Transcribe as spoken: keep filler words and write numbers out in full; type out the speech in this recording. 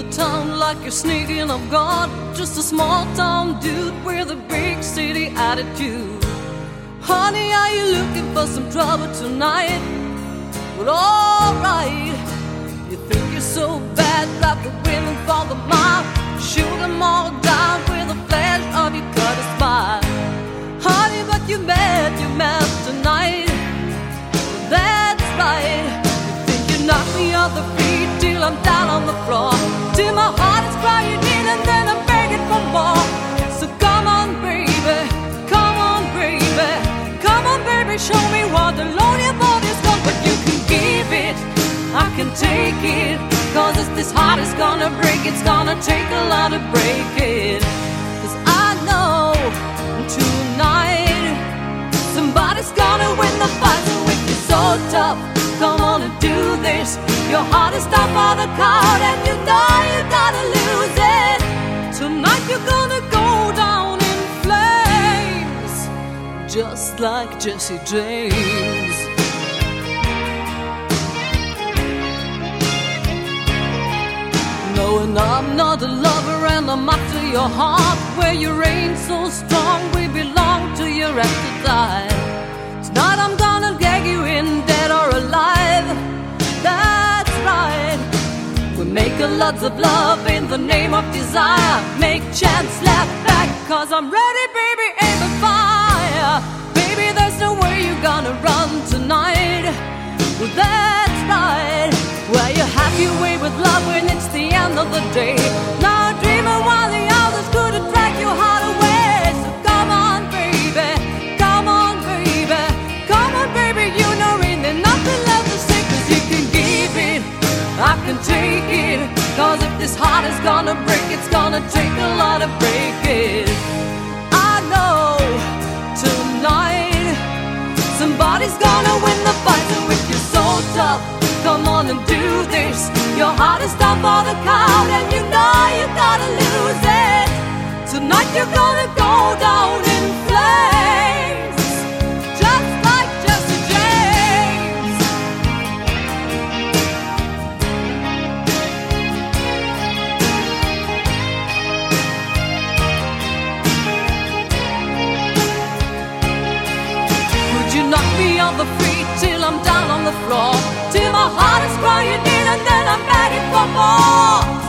town like you're sneaking off guard. Just a small town dude with a big city attitude. Honey, are you looking for some trouble tonight? Well, alright. You think you're so bad, drop the women for the mile, shoot them all down with a flash of your cutter smile. Honey, but you mad, you mad tonight. Well, that's right. You think you knock me off the feet till I'm down on the floor, till my heart is crying in and then I'm begging for more. So come on, baby, come on, baby, come on, baby, show me what the lonely body's got. But you can give it, I can take it, cause if this heart is gonna break, it's gonna take a lot to break it. Cause I know tonight somebody's gonna win the fight. So if you're so tough, come on and do this. Your heart is tough for the crowd and you know you gotta lose it. Tonight you're gonna go down in flames, just like Jesse James. Knowing I'm not a lover and I'm after your heart, where you reign so strong, we belong to you after die. Tonight I'm gonna gag you in, dead or alive. That's right. We make a lot of love in the name of desire. Make chance laugh back, cause I'm ready, baby, aim and fire. Baby, there's no way you're gonna run tonight. Well, that's right. Well, you have your way with love when it's the end of the day. Now dreaming while the others couldn't drag your heart away. So come on, baby, come on, baby, come on, baby, you know ain't there nothing left to say. Cause you can give it, I can take it, cause if this heart is gonna break, it's gonna take a lot to break it. I know tonight somebody's gonna win the fight. So if you're so tough, come on and do this. Your heart is tough for the crowd and you know you gotta lose it. Tonight you're gonna go down in flames, just like Jesse James. Would you knock me off the feet till I'm down on the floor, till my heart is crying in and then I'm begging for more?